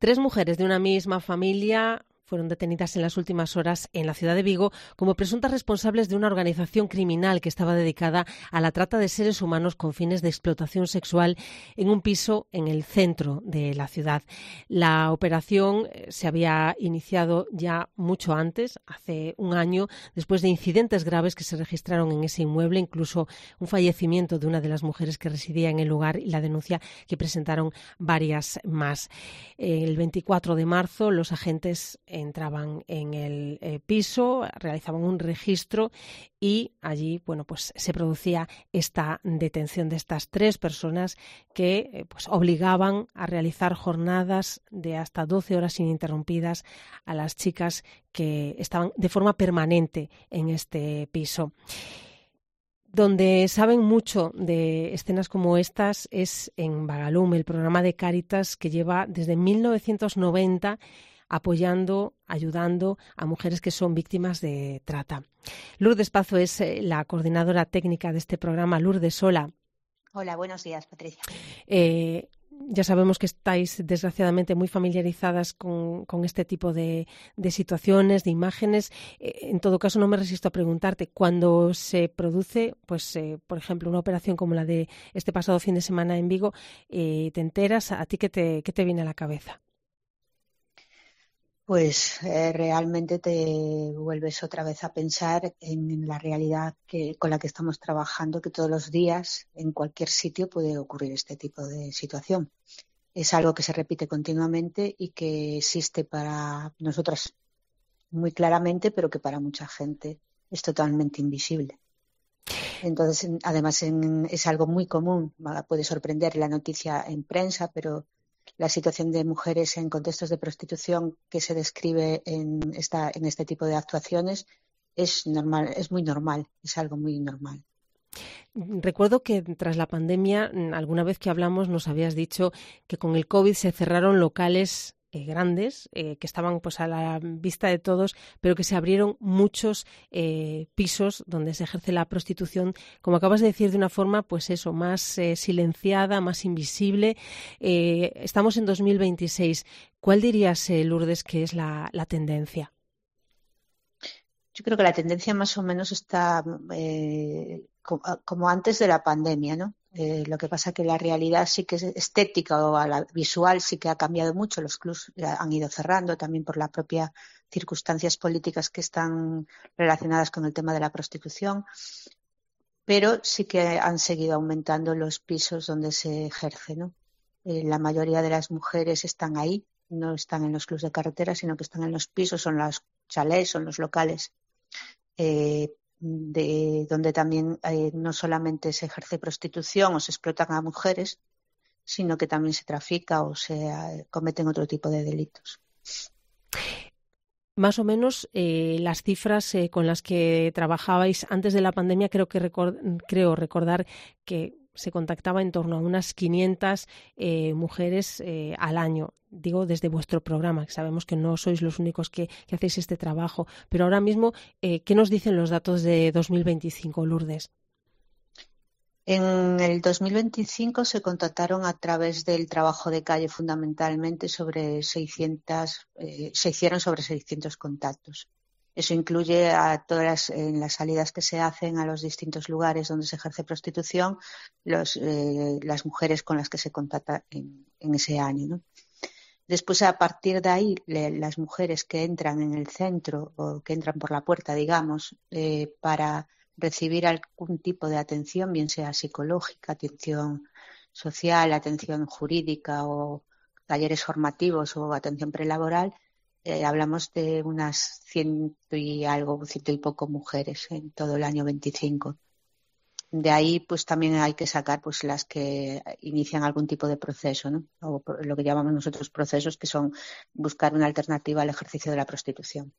3 mujeres de una misma familia fueron detenidas en las últimas horas en la ciudad de Vigo como presuntas responsables de una organización criminal que estaba dedicada a la trata de seres humanos con fines de explotación sexual en un piso en el centro de la ciudad. La operación se había iniciado ya mucho antes, hace un año, después de incidentes graves que se registraron en ese inmueble, incluso un fallecimiento de una de las mujeres que residía en el lugar y la denuncia que presentaron varias más. El 24 de marzo los agentes entraban en el piso, realizaban un registro y allí, pues se producía esta detención de estas 3 personas que pues obligaban a realizar jornadas de hasta 12 horas ininterrumpidas a las chicas que estaban de forma permanente en este piso. Donde saben mucho de escenas como estas es en Bagalum, el programa de Cáritas que lleva desde 1990 apoyando, ayudando a mujeres que son víctimas de trata. Lourdes Pazo es la coordinadora técnica de este programa. Lourdes, hola. Hola, buenos días, Patricia. Ya sabemos que estáis, desgraciadamente, muy familiarizadas con este tipo de situaciones, de imágenes. En todo caso, no me resisto a preguntarte, cuando se produce, por ejemplo, una operación como la de este pasado fin de semana en Vigo, te enteras, ¿a ti qué te viene a la cabeza? Pues realmente te vuelves otra vez a pensar en la realidad con la que estamos trabajando, que todos los días en cualquier sitio puede ocurrir este tipo de situación. Es algo que se repite continuamente y que existe para nosotras muy claramente, pero que para mucha gente es totalmente invisible. Entonces, además, es algo muy común. Puede sorprender la noticia en prensa, pero la situación de mujeres en contextos de prostitución que se describe en este tipo de actuaciones es normal, es muy normal, es algo muy normal. Recuerdo que tras la pandemia, alguna vez que hablamos, nos habías dicho que con el COVID se cerraron locales grandes, que estaban pues a la vista de todos, pero que se abrieron muchos pisos donde se ejerce la prostitución, como acabas de decir, de una forma pues eso, más silenciada, más invisible. Estamos en 2026. ¿Cuál dirías, Lourdes, que es la tendencia? Yo creo que la tendencia más o menos está como antes de la pandemia, ¿no? Lo que pasa es que la realidad sí que es estética o a la visual sí que ha cambiado mucho. Los clubs han ido cerrando también por las propias circunstancias políticas que están relacionadas con el tema de la prostitución, pero sí que han seguido aumentando los pisos donde se ejerce, ¿no? La mayoría de las mujeres están ahí, no están en los clubs de carretera, sino que están en los pisos, son los chalés, son los locales. Donde también no solamente se ejerce prostitución o se explotan a mujeres, sino que también se trafica o se cometen otro tipo de delitos. Más o menos las cifras con las que trabajabais antes de la pandemia, creo recordar que se contactaba en torno a unas 500 mujeres al año. Digo, desde vuestro programa, que sabemos que no sois los únicos que hacéis este trabajo. Pero ahora mismo, ¿qué nos dicen los datos de 2025, Lourdes? En el 2025 se contactaron a través del trabajo de calle fundamentalmente se hicieron sobre 600 contactos. Eso incluye a todas las salidas que se hacen a los distintos lugares donde se ejerce prostitución, las mujeres con las que se contacta en ese año, ¿no? Después, a partir de ahí, las mujeres que entran en el centro o que entran por la puerta, digamos, para recibir algún tipo de atención, bien sea psicológica, atención social, atención jurídica o talleres formativos o atención prelaboral, hablamos de unas 100 y poco mujeres en todo el año 25. De ahí pues también hay que sacar pues las que inician algún tipo de proceso, ¿no? O lo que llamamos nosotros procesos, que son buscar una alternativa al ejercicio de la prostitución.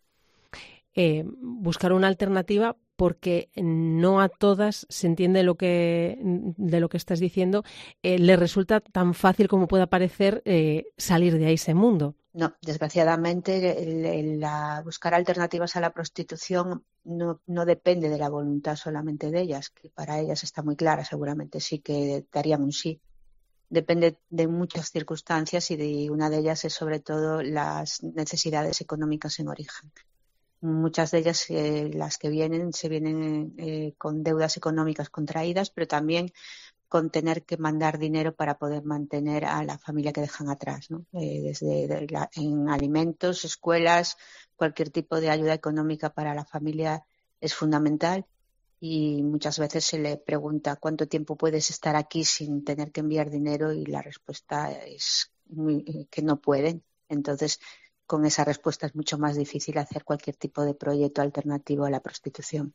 Buscar una alternativa porque no a todas se entiende de lo que estás diciendo, le resulta tan fácil como pueda parecer salir de ahí ese mundo. No, desgraciadamente buscar alternativas a la prostitución no depende de la voluntad solamente de ellas, que para ellas está muy clara, seguramente sí que darían un sí. depende de muchas circunstancias y una de ellas es sobre todo las necesidades económicas en origen. Muchas de ellas, las que vienen, se vienen con deudas económicas contraídas, pero también con tener que mandar dinero para poder mantener a la familia que dejan atrás, ¿no? En alimentos, escuelas, cualquier tipo de ayuda económica para la familia es fundamental. Y muchas veces se le pregunta cuánto tiempo puedes estar aquí sin tener que enviar dinero y la respuesta es que no pueden. Entonces, con esa respuesta es mucho más difícil hacer cualquier tipo de proyecto alternativo a la prostitución.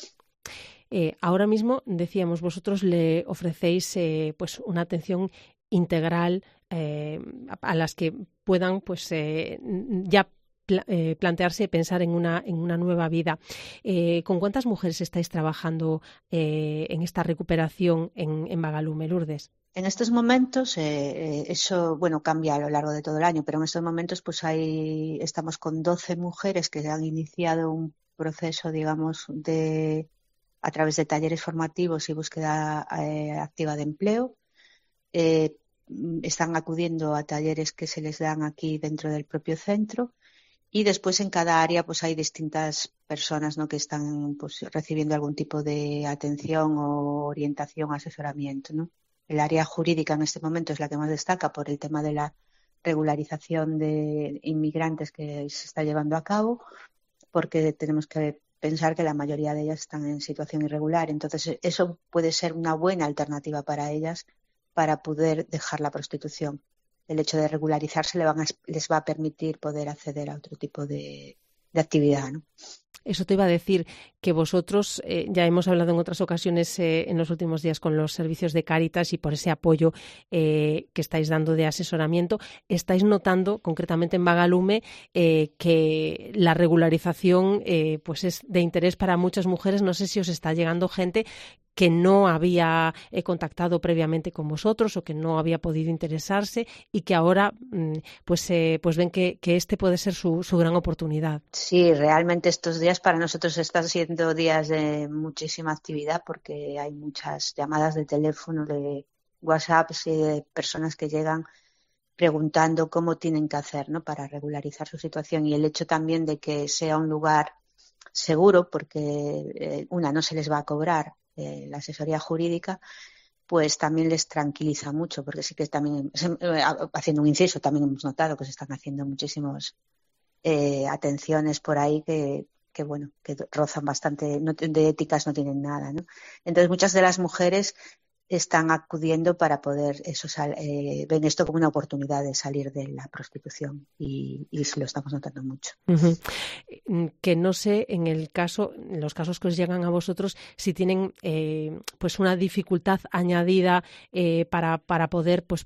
Ahora mismo, decíamos, vosotros le ofrecéis pues una atención integral a las que puedan pues ya plantearse y pensar en una nueva vida. ¿Con cuántas mujeres estáis trabajando en esta recuperación en Bagalume, Lourdes? En estos momentos, eso bueno, cambia a lo largo de todo el año, pero en estos momentos pues estamos con 12 mujeres que han iniciado un proceso, digamos, a través de talleres formativos y búsqueda activa de empleo. Están acudiendo a talleres que se les dan aquí dentro del propio centro. Y después en cada área pues hay distintas personas, ¿no?, que están pues recibiendo algún tipo de atención o orientación, asesoramiento, ¿no? El área jurídica en este momento es la que más destaca por el tema de la regularización de inmigrantes que se está llevando a cabo, porque tenemos que pensar que la mayoría de ellas están en situación irregular. Entonces eso puede ser una buena alternativa para ellas para poder dejar la prostitución. El hecho de regularizarse les va a permitir poder acceder a otro tipo de actividad, ¿no? Eso te iba a decir, que vosotros ya hemos hablado en otras ocasiones en los últimos días con los servicios de Cáritas y por ese apoyo que estáis dando de asesoramiento, estáis notando concretamente en Bagalume que la regularización pues es de interés para muchas mujeres. No sé si os está llegando gente que no había contactado previamente con vosotros o que no había podido interesarse y que ahora pues ven que este puede ser su gran oportunidad. Sí, realmente estos días para nosotros están siendo días de muchísima actividad porque hay muchas llamadas de teléfono, de WhatsApp y de personas que llegan preguntando cómo tienen que hacer, ¿no?, para regularizar su situación, y el hecho también de que sea un lugar seguro porque no se les va a cobrar la asesoría jurídica, pues también les tranquiliza mucho, porque sí que también, haciendo un inciso, también hemos notado que se están haciendo muchísimas atenciones por ahí que rozan bastante, de éticas no tienen nada, ¿no? Entonces muchas de las mujeres están acudiendo para poder, ven esto como una oportunidad de salir de la prostitución y lo estamos notando mucho. Uh-huh. Que no sé, en los casos que os llegan a vosotros, si tienen pues una dificultad añadida para poder, pues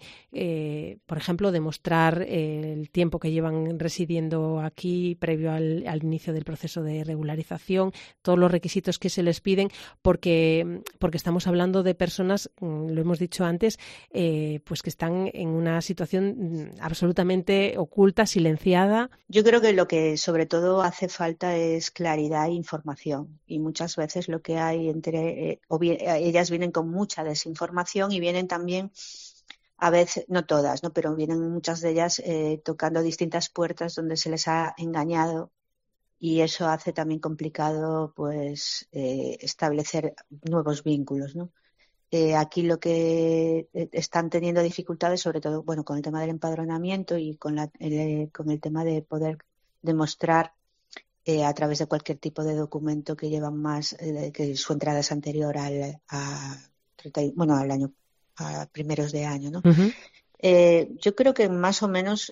por ejemplo, demostrar el tiempo que llevan residiendo aquí previo al inicio del proceso de regularización, todos los requisitos que se les piden, porque estamos hablando de personas, lo hemos dicho antes, pues que están en una situación absolutamente oculta, silenciada. Yo creo que lo que sobre todo hace falta es claridad e información, y muchas veces lo que hay ellas vienen con mucha desinformación y vienen también, a veces, no todas, ¿no?, pero vienen muchas de ellas tocando distintas puertas donde se les ha engañado, y eso hace también complicado pues establecer nuevos vínculos, ¿no? Aquí lo que están teniendo dificultades, sobre todo, bueno, con el tema del empadronamiento y con el tema de poder demostrar a través de cualquier tipo de documento que llevan más, que su entrada es anterior al año, a primeros de año, ¿no? Uh-huh. Yo creo que más o menos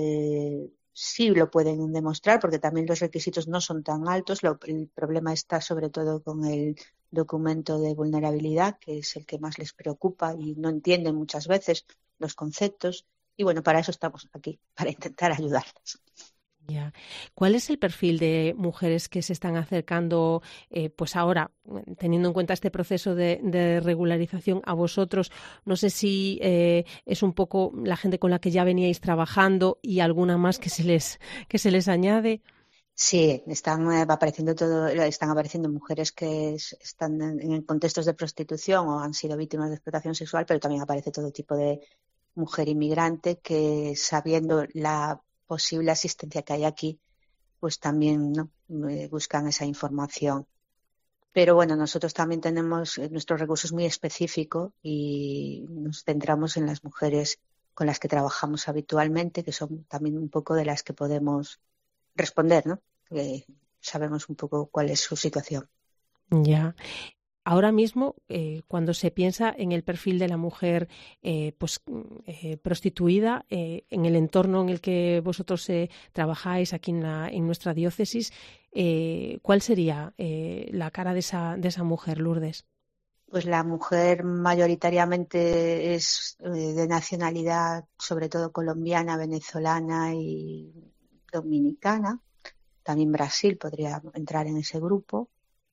sí lo pueden demostrar, porque también los requisitos no son tan altos. El problema está sobre todo con el documento de vulnerabilidad, que es el que más les preocupa y no entienden muchas veces los conceptos. Y bueno, para eso estamos aquí, para intentar ayudarles. Ya. ¿Cuál es el perfil de mujeres que se están acercando, pues ahora, teniendo en cuenta este proceso de regularización a vosotros? No sé si es un poco la gente con la que ya veníais trabajando y alguna más que se les añade. Sí, están apareciendo mujeres que están en contextos de prostitución o han sido víctimas de explotación sexual, pero también aparece todo tipo de mujer inmigrante que, sabiendo la posible asistencia que hay aquí, pues también, ¿no?, buscan esa información. Pero bueno, nosotros también tenemos nuestros recursos muy específicos y nos centramos en las mujeres con las que trabajamos habitualmente, que son también un poco de las que podemos responder, ¿no? Que sabemos un poco cuál es su situación. Ya. Ahora mismo, cuando se piensa en el perfil de la mujer prostituida, en el entorno en el que vosotros trabajáis aquí en nuestra diócesis, ¿cuál sería la cara de esa mujer, Lourdes? Pues la mujer mayoritariamente es de nacionalidad, sobre todo colombiana, venezolana y dominicana. También Brasil podría entrar en ese grupo.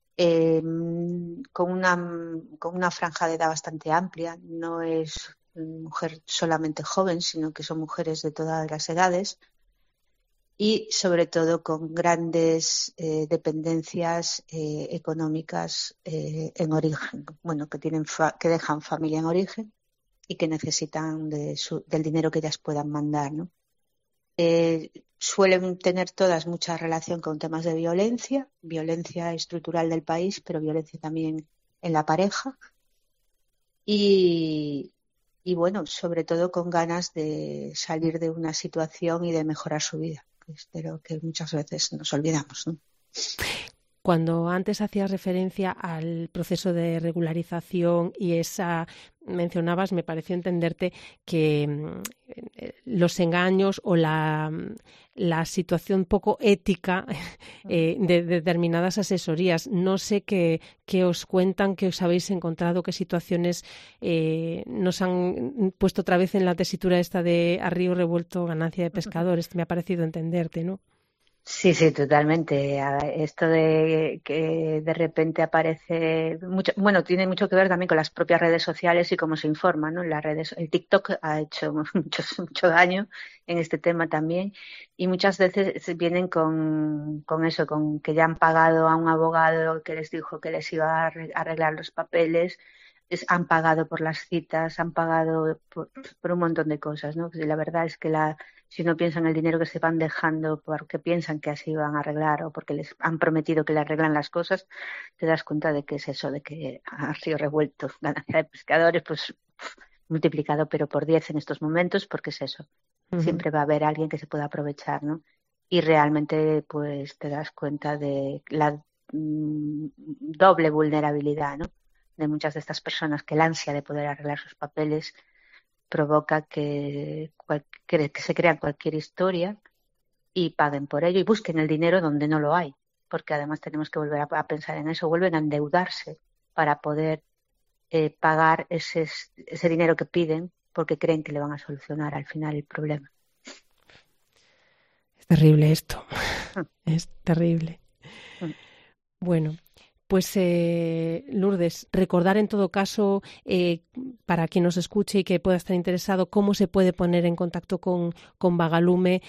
Con una franja de edad bastante amplia. No es mujer solamente joven, sino que son mujeres de todas las edades y sobre todo con grandes dependencias económicas en origen, bueno, que dejan familia en origen y que necesitan del dinero que ellas puedan mandar, ¿no? Suelen tener todas mucha relación con temas de violencia estructural del país, pero violencia también en la pareja y bueno, sobre todo con ganas de salir de una situación y de mejorar su vida, que es de lo que muchas veces nos olvidamos, ¿no? Cuando antes hacías referencia al proceso de regularización y mencionabas, me pareció entenderte que los engaños o la situación poco ética de determinadas asesorías. No sé qué os cuentan, qué os habéis encontrado, qué situaciones nos han puesto otra vez en la tesitura esta de a río revuelto ganancia de pescadores. Me ha parecido entenderte, ¿no? Sí, sí, totalmente. Esto de que de repente aparece mucho, bueno, tiene mucho que ver también con las propias redes sociales y cómo se informa, ¿no? Las redes, el TikTok ha hecho mucho daño en este tema también y muchas veces vienen con eso, con que ya han pagado a un abogado que les dijo que les iba a arreglar los papeles. Han pagado por las citas, han pagado por un montón de cosas, ¿no? Y la verdad es que si uno piensa en el dinero que se van dejando porque piensan que así van a arreglar o porque les han prometido que le arreglan las cosas, te das cuenta de que es eso, de que ha sido revuelto ganancia de pescadores, pues multiplicado pero por 10 en estos momentos, porque es eso. Uh-huh. Siempre va a haber alguien que se pueda aprovechar, ¿no? Y realmente pues te das cuenta de la doble vulnerabilidad, ¿no?, de muchas de estas personas, que el ansia de poder arreglar sus papeles provoca que se crean cualquier historia y paguen por ello y busquen el dinero donde no lo hay, porque además tenemos que volver a pensar en eso, vuelven a endeudarse para poder pagar ese dinero que piden porque creen que le van a solucionar al final el problema. Es terrible esto, es terrible. Bueno, pues Lourdes, recordar en todo caso, para quien nos escuche y que pueda estar interesado, cómo se puede poner en contacto con Vagalume,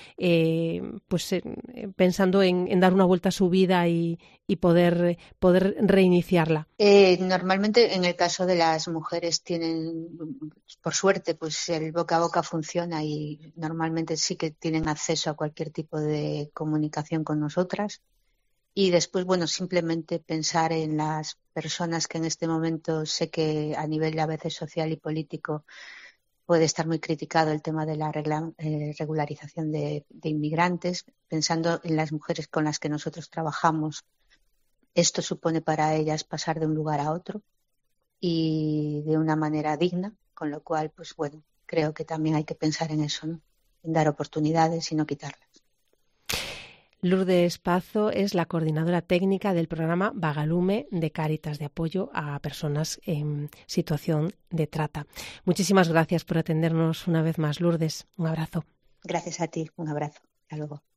pensando en dar una vuelta a su vida y poder reiniciarla. Normalmente en el caso de las mujeres tienen, por suerte, pues el boca a boca funciona y normalmente sí que tienen acceso a cualquier tipo de comunicación con nosotras. Y después, bueno, simplemente pensar en las personas que en este momento sé que a nivel a veces social y político puede estar muy criticado el tema de la regularización de inmigrantes, pensando en las mujeres con las que nosotros trabajamos. Esto supone para ellas pasar de un lugar a otro y de una manera digna, con lo cual, pues bueno, creo que también hay que pensar en eso, ¿no?, en dar oportunidades y no quitarlas. Lourdes Pazo es la coordinadora técnica del programa Vagalume de Cáritas, de apoyo a personas en situación de trata. Muchísimas gracias por atendernos una vez más, Lourdes. Un abrazo. Gracias a ti. Un abrazo. Hasta luego.